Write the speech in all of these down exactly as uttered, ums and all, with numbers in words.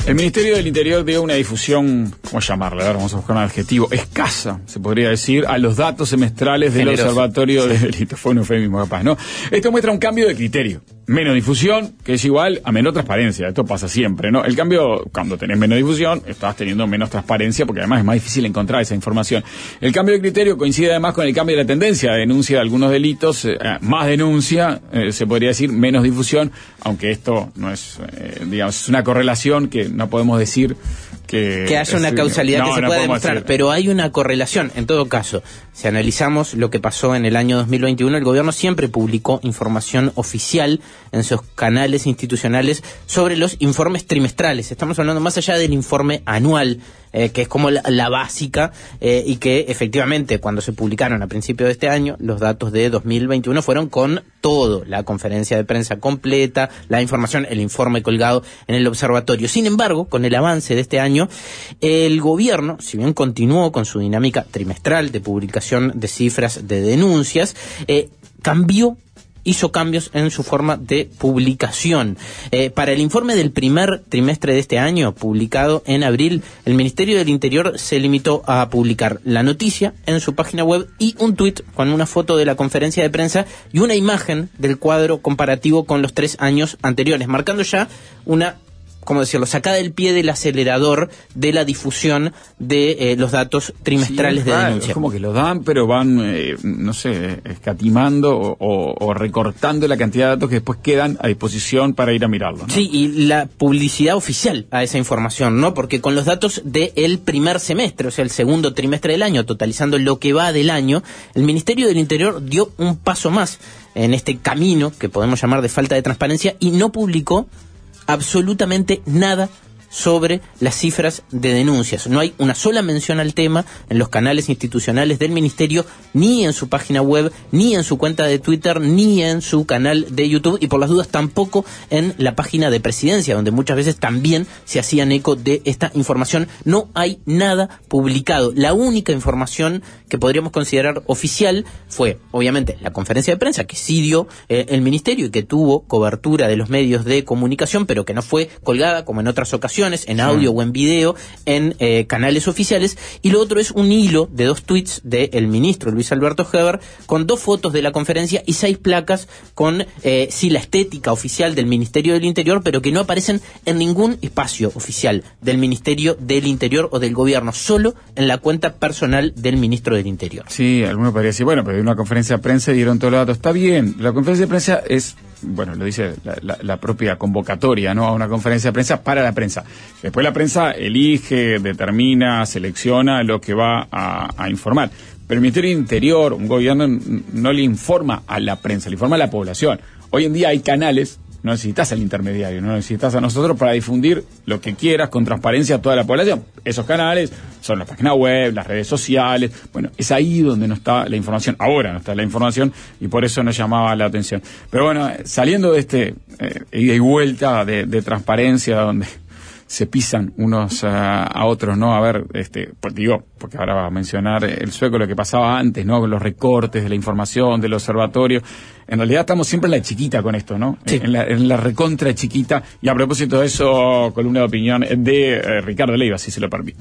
El Ministerio del Interior dio una difusión, ¿cómo llamarla? A ver, vamos a buscar un adjetivo, escasa, se podría decir, a los datos semestrales del Generoso. Observatorio sí. de Delitos. Fue un eufemismo capaz, ¿no? Esto muestra un cambio de criterio. Menos difusión, que es igual a menor transparencia. Esto pasa siempre, ¿no? El cambio, cuando tenés menos difusión, estás teniendo menos transparencia, porque además es más difícil encontrar esa información. El cambio de criterio coincide además con el cambio de la tendencia de denuncia de algunos delitos. Eh, más denuncia, eh, se podría decir, menos difusión, aunque esto no es, eh, digamos, es una correlación que no podemos decir que... Que haya una causalidad no, que se no pueda podemos demostrar, decir. pero hay una correlación. En todo caso, si analizamos lo que pasó en el año dos mil veintiuno, el gobierno siempre publicó información oficial en sus canales institucionales sobre los informes trimestrales. Estamos hablando más allá del informe anual, eh, que es como la, la básica, eh, y que efectivamente cuando se publicaron a principios de este año, los datos de dos mil veintiuno fueron con todo, la conferencia de prensa completa, la información, el informe colgado en el observatorio. Sin embargo, con el avance de este año, el gobierno, si bien continuó con su dinámica trimestral de publicación de cifras de denuncias, eh, cambió hizo cambios en su forma de publicación. Eh, para el informe del primer trimestre de este año, publicado en abril, el Ministerio del Interior se limitó a publicar la noticia en su página web y un tuit con una foto de la conferencia de prensa y una imagen del cuadro comparativo con los tres años anteriores, marcando ya una, ¿cómo decirlo?, sacada del pie del acelerador de la difusión de eh, los datos trimestrales sí, de claro, denuncia. Es como que lo dan, pero van, eh, no sé, escatimando o, o, o recortando la cantidad de datos que después quedan a disposición para ir a mirarlo, ¿no? Sí, y la publicidad oficial a esa información, ¿no? Porque con los datos del primer semestre, o sea, el segundo trimestre del año, totalizando lo que va del año, el Ministerio del Interior dio un paso más en este camino que podemos llamar de falta de transparencia y no publicó absolutamente nada sobre las cifras de denuncias. No hay una sola mención al tema en los canales institucionales del Ministerio, ni en su página web, ni en su cuenta de Twitter, ni en su canal de YouTube, y por las dudas tampoco en la página de Presidencia, donde muchas veces también se hacían eco de esta información. No hay nada publicado. La única información que podríamos considerar oficial fue, obviamente, la conferencia de prensa que sí dio eh, el Ministerio y que tuvo cobertura de los medios de comunicación, pero que no fue colgada como en otras ocasiones, en audio sí. o en video, en eh, canales oficiales. Y lo otro es un hilo de dos tweets del ministro Luis Alberto Heber con dos fotos de la conferencia y seis placas con eh, sí la estética oficial del Ministerio del Interior, pero que no aparecen en ningún espacio oficial del Ministerio del Interior o del gobierno, solo en la cuenta personal del ministro del Interior. Sí, alguno podría decir, bueno, pero en una conferencia de prensa dieron todos los datos. Está bien, la conferencia de prensa es, bueno, lo dice la, la, la propia convocatoria, ¿no?, a una conferencia de prensa para la prensa. Después la prensa elige, determina, selecciona lo que va a, a informar. Pero el Ministerio del Interior, un gobierno, no le informa a la prensa, le informa a la población. Hoy en día hay canales, no necesitas al intermediario, no necesitas a nosotros para difundir lo que quieras con transparencia a toda la población. Esos canales son la página web, las redes sociales. Bueno, es ahí donde no está la información. Ahora no está la información y por eso nos llamaba la atención. Pero bueno, saliendo de este eh, ida y vuelta de, de transparencia donde se pisan unos uh, a otros, ¿no? A ver, este, pues digo, porque ahora va a mencionar el sueco lo que pasaba antes, ¿no? Con los recortes de la información, del observatorio. En realidad estamos siempre en la chiquita con esto, ¿no? Sí. En, la, en la recontra chiquita. Y a propósito de eso, columna de opinión de eh, Ricardo Leiva, si se lo permite.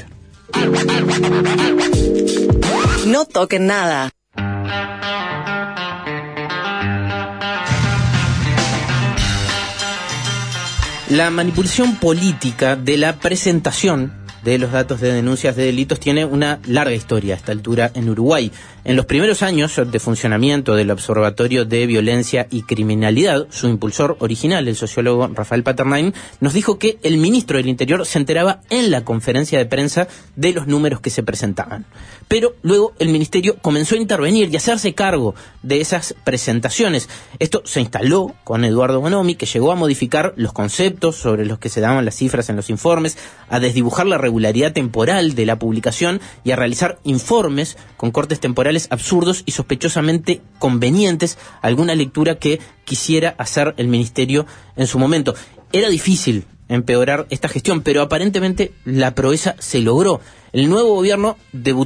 No toquen nada. La manipulación política de la presentación de los datos de denuncias de delitos tiene una larga historia a esta altura en Uruguay. En los primeros años de funcionamiento del Observatorio de Violencia y Criminalidad, su impulsor original, el sociólogo Rafael Paternain, nos dijo que el ministro del Interior se enteraba en la conferencia de prensa de los números que se presentaban. Pero luego el ministerio comenzó a intervenir y a hacerse cargo de esas presentaciones. Esto se instaló con Eduardo Bonomi, que llegó a modificar los conceptos sobre los que se daban las cifras en los informes, a desdibujar la regularidad temporal de la publicación y a realizar informes con cortes temporales absurdos y sospechosamente convenientes, alguna lectura que quisiera hacer el ministerio en su momento. Era difícil empeorar esta gestión, pero aparentemente la proeza se logró. El nuevo gobierno debutó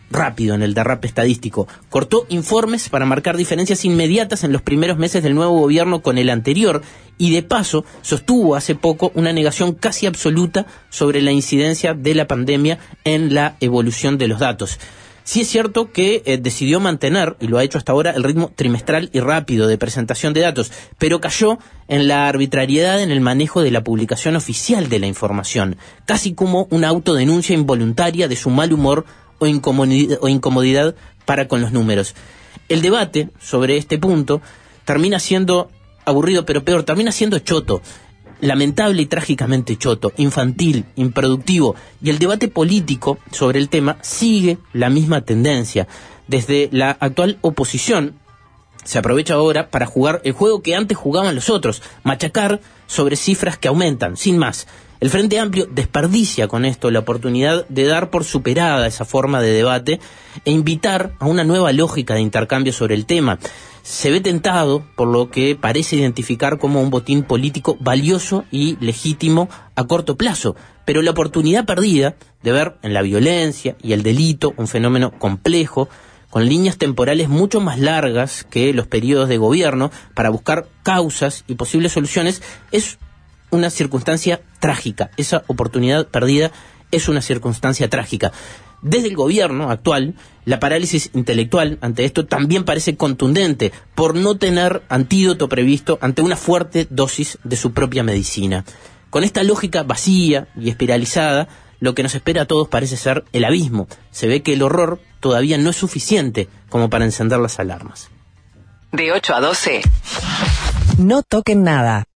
rápido en el derrape estadístico. Cortó informes para marcar diferencias inmediatas en los primeros meses del nuevo gobierno con el anterior y de paso sostuvo hace poco una negación casi absoluta sobre la incidencia de la pandemia en la evolución de los datos. Sí es cierto que eh, decidió mantener, y lo ha hecho hasta ahora, el ritmo trimestral y rápido de presentación de datos, pero cayó en la arbitrariedad en el manejo de la publicación oficial de la información, casi como una autodenuncia involuntaria de su mal humor o incomodidad, o incomodidad para con los números. El debate sobre este punto termina siendo aburrido, pero peor, termina siendo choto. Lamentable y trágicamente choto, infantil, improductivo, y el debate político sobre el tema sigue la misma tendencia. Desde la actual oposición se aprovecha ahora para jugar el juego que antes jugaban los otros, machacar sobre cifras que aumentan, sin más. El Frente Amplio desperdicia con esto la oportunidad de dar por superada esa forma de debate e invitar a una nueva lógica de intercambio sobre el tema. Se ve tentado por lo que parece identificar como un botín político valioso y legítimo a corto plazo, pero la oportunidad perdida de ver en la violencia y el delito un fenómeno complejo, con líneas temporales mucho más largas que los periodos de gobierno para buscar causas y posibles soluciones, es una circunstancia trágica. Esa oportunidad perdida es una circunstancia trágica. Desde el gobierno actual, la parálisis intelectual ante esto también parece contundente por no tener antídoto previsto ante una fuerte dosis de su propia medicina. Con esta lógica vacía y espiralizada, lo que nos espera a todos parece ser el abismo. Se ve que el horror todavía no es suficiente como para encender las alarmas. De ocho a doce. No toquen nada.